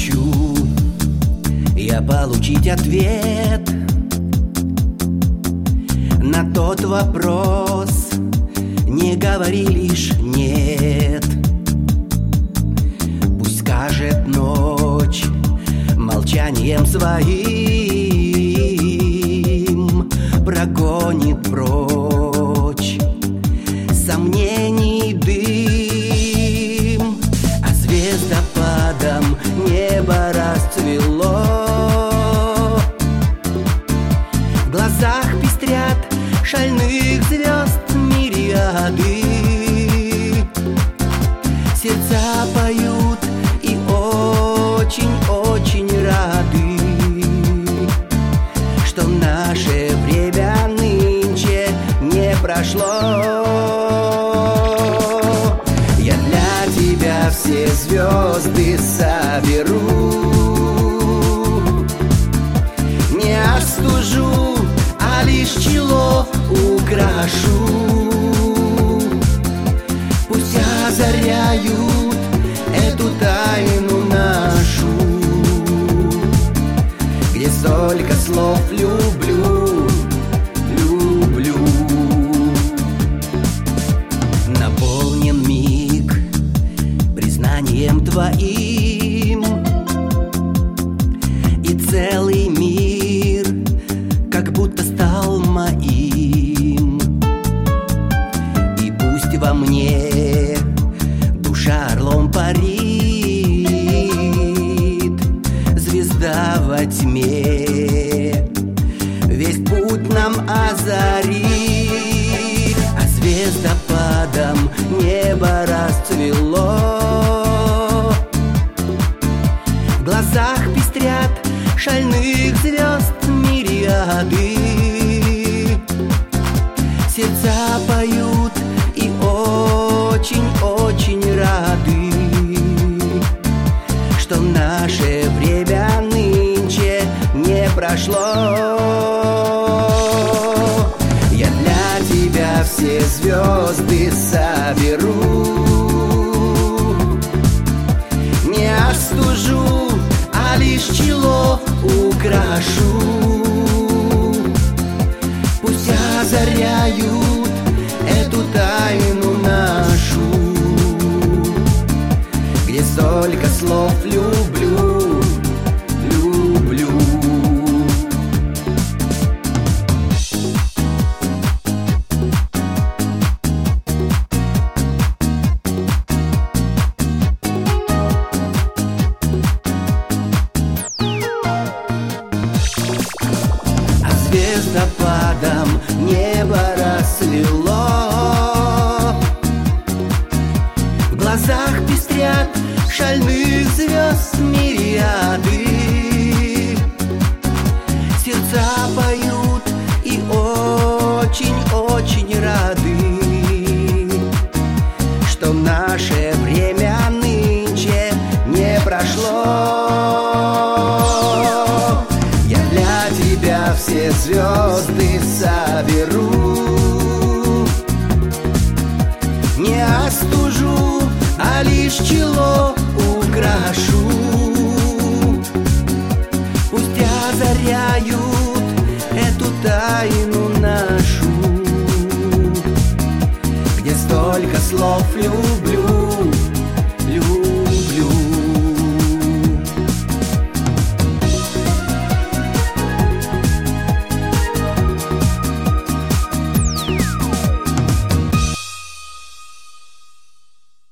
хочу я получить ответ на тот вопрос. Не говори лишь «нет». Пусть скажет ночь молчанием своим, прогонит прочь сомнений дым, а звездопадом небо расцвело. В глазах пестрят шальных звезд мириады, сердца поют и очень-очень рады, что наше время нынче не прошло. Я для тебя все звезды соберу, не остужу, а лишь чело украшу. Пусть озаряют эту тайну нашу, где столько слов люблю, люблю. Наполнен миг признанием твоим, и целый мир как будто стал моим. И пусть во мне душа орлом парит, звезда во тьме весь путь нам озарит, а звездопадом небо расцвело. В глазах пестрят шальных звезд мириады, сердца поют и очень-очень рады, что наше время нынче не прошло. Я для тебя все звезды соберу, не остужу, а лишь чело украшу. Пусть озаряют эту тайну нашу, где столько слов люблю, люблю. Звездопадом небо расцвело. В глазах пестрят шальных звезд мириады, сердца поют и очень-очень рады, что наше время нынче не прошло. Все звезды соберу, не остужу, а лишь чело украшу. Пусть озаряют эту тайну нашу, где столько слов любви.